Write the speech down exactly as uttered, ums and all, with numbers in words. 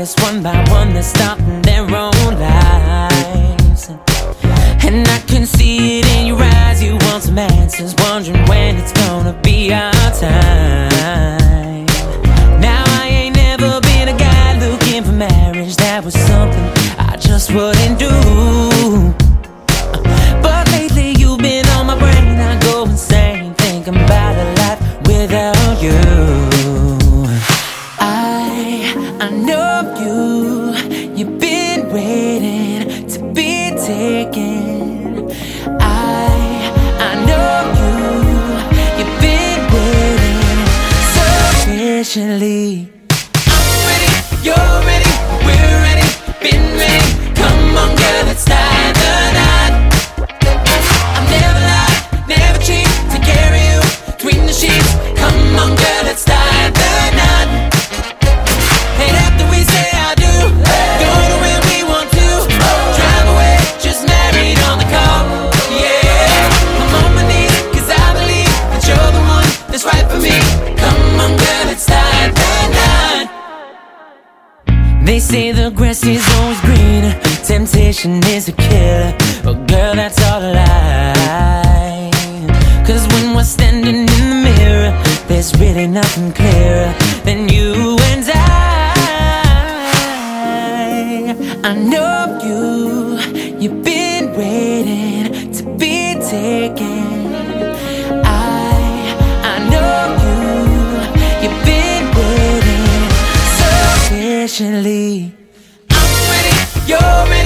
notice one by one they're starting their own lives. And I can see it in your eyes, you want some answers, wondering when it's gonna be our time. Now I ain't never been a guy looking for marriage, that was something I just wouldn't do. But lately you've been on my brain, I go insane thinking about a life without you. I, I know you, you've been waiting to be taken. I, I know you, you've been waiting so patiently. I'm ready, you're ready, we're ready, been ready. Come on girl, let's tie the knot. I've never lied, never cheat, take care of you between the sheets. Come on girl, let's tie the knot. And after we say I do, go to where we want to, drive away, just married on the call. Yeah, I'm on my knees, cause I believe that you're the one that's right for me. Come on girl, let's tie the knot. They say the grass is always greener, temptation is a killer, but girl, that's all a lie. Cause when we're standing in the mirror, there's really nothing clearer than you and I. I know you, you've been waiting to be taken. I, I know you, you've been waiting so patiently. I'm ready, you're ready.